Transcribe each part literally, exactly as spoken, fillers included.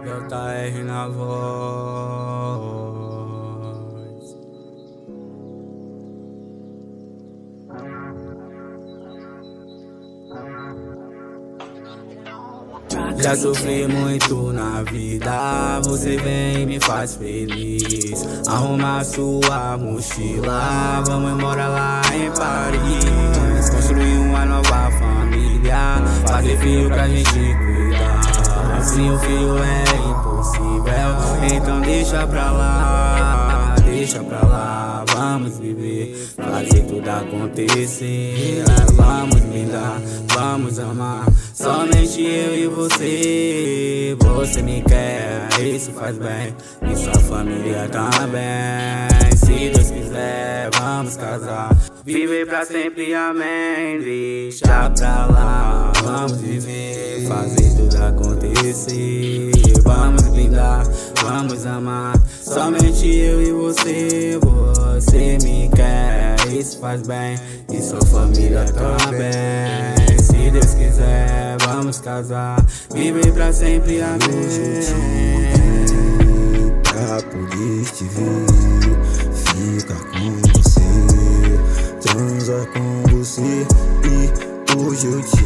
J R na voz. Já sofri muito na vida, você vem e me faz feliz. Arruma sua mochila, vamos embora lá em Paris. Construir uma nova família, fazer filho pra gente cuidar. Assim o filho é impossível, então deixa pra lá, deixa pra lá. Vamos viver, fazer tudo acontecer. Vamos brindar, vamos amar, somente eu e você. Você me quer, isso faz bem, e sua família também. Se Deus quiser, vamos casar, viver pra sempre, amém. Deixa pra lá, vamos viver, fazer tudo acontecer. Vamos brindar, vamos amar, somente eu e você. Você me quer, isso faz bem, e sua família também. Se Deus quiser, vamos casar, viver pra sempre, amém. Pra poder te ver, ficar com você, transar com você. E hoje eu te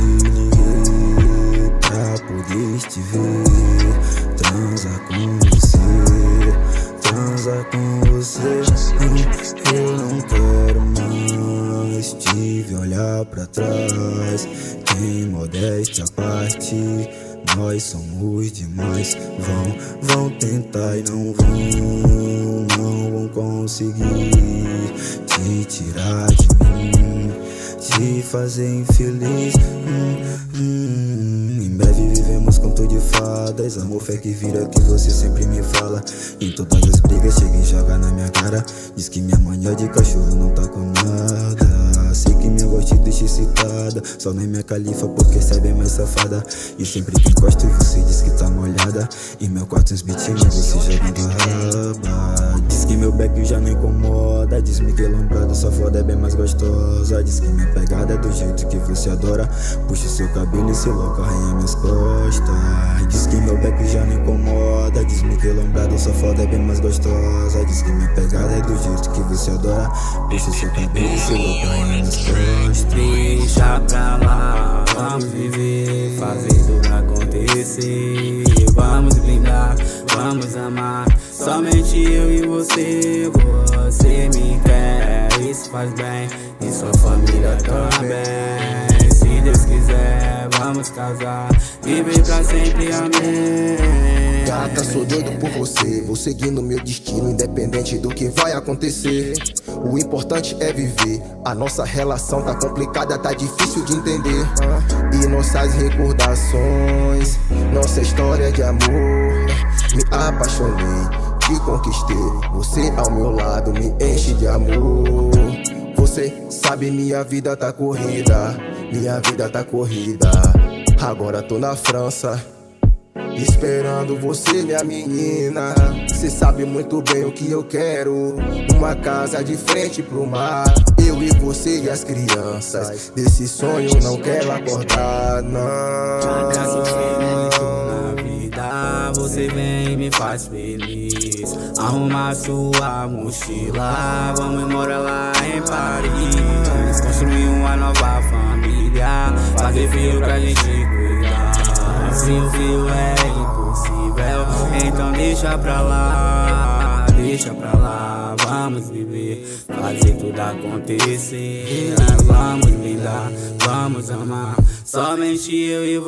liguei pra poder te ver, transar com você, transar com você. Eu não quero mais te ver olhar pra trás. Tem modéstia à parte, nós somos demais. Vão, vão tentar e não vão, não vão conseguir te tirar de mim, te fazer infeliz. hum, hum. Em breve vivemos conto de fadas, amor, fé que vira que você sempre me fala. Em todas as brigas chega e joga na minha cara, diz que minha mania de cachorro não tá com nada. Sei que minha voz te deixa excitada, só não é minha califa porque cê é bem mais safada. E sempre que encosto você diz que tá molhada, em meu quarto uns beatinhos você jogando raba. Diz que meu back já não incomoda, diz-me que lombrada sua foda é bem mais gostosa. Diz que minha pegada é do jeito que você adora, puxa seu cabelo e se louco arranha minhas costas. Diz que meu back já não incomoda, diz-me que lombrada sua foda é bem mais gostosa. Diz que minha pegada é do jeito que você adora, puxa seu cabelo e se louco arranha minhas costas. Deixa pra lá, vamos viver, fazer tudo acontecer. Vamos brindar, vamos amar, somente eu e você. Você me quer, isso faz bem, e sua família também. Se Deus quiser, vamos casar, viver pra sempre, amém. Gata, sou doido por você, vou seguindo meu destino, independente do que vai acontecer. O importante é viver, a nossa relação tá complicada, tá difícil de entender. E nossas recordações, nossa história de amor. Me apaixonei, te conquistei, você ao meu lado me enche de amor. Você sabe, minha vida tá corrida, minha vida tá corrida. Agora tô na França, esperando você, minha menina. Cê sabe muito bem o que eu quero, uma casa de frente pro mar. Eu e você e as crianças, desse sonho não quero acordar, não. Já sofri muito na vida, você vem e me faz feliz. Arruma sua mochila, vamos embora lá em Paris. Construir uma nova família, fazer filho pra gente cuidar. Assim o filho é impossível, então deixa pra lá, deixa pra lá. Vamos viver, fazer tudo acontecer. Vamos brindar, vamos amar, somente eu e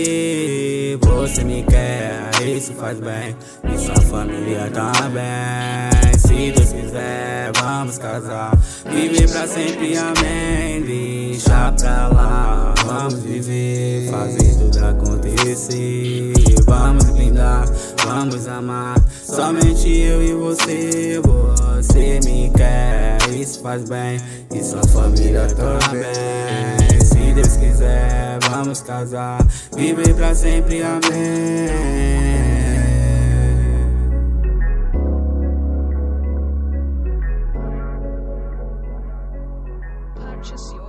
você. Você me quer, isso faz bem, e sua família também. Se Deus quiser, vamos casar, viver pra sempre, amém. Deixa pra lá, vamos viver, fazer tudo acontecer. Vamos brindar, vamos amar, somente eu e você. Você me quer, isso faz bem, e sua família também. Se Deus quiser, vamos casar, viver pra sempre, amém. Purchase your